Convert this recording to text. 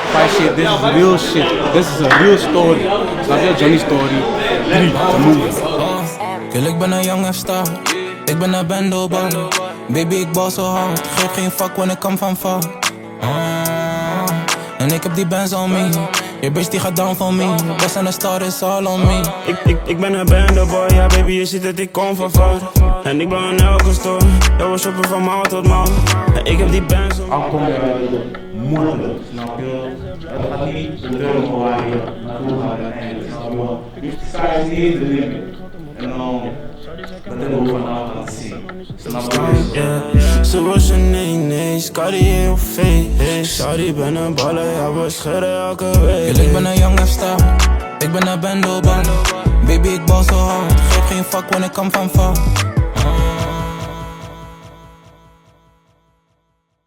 5 shit, this is real shit. This is a real story. Snap je? Johnny story. 3, the movie. Kill, ik ben een young F-star. Ik ben een bendelbal. Baby, ik bal zo hard. Geef geen fuck wanneer ik kom van val. En ik heb die bands on me. Je bitch die gaat down for me. Best aan de start is all on me. Ik ben een bendelboy. Ja baby, je ziet dat ik kom van fout. En ik ben in elke store. Ja, we shoppen van mouw tot mouw. En ik heb die bands on me. Aankom moeilijk, snap je? Het gaat niet gebeuren waar je naartoe gaat uiteindelijk, snap je? Dus de sky is niet de limit. En dan, dat hebben we ook vanavond laten zien. Snap je? Ze was een nee, Scotty in je face. Shawty ben een baller, ja we schudden elke week. Ik ben een young F-star. Ik ben een bendelbal. Baby, ik bal zo hard. Geef geen fuck wanneer ik kom van val.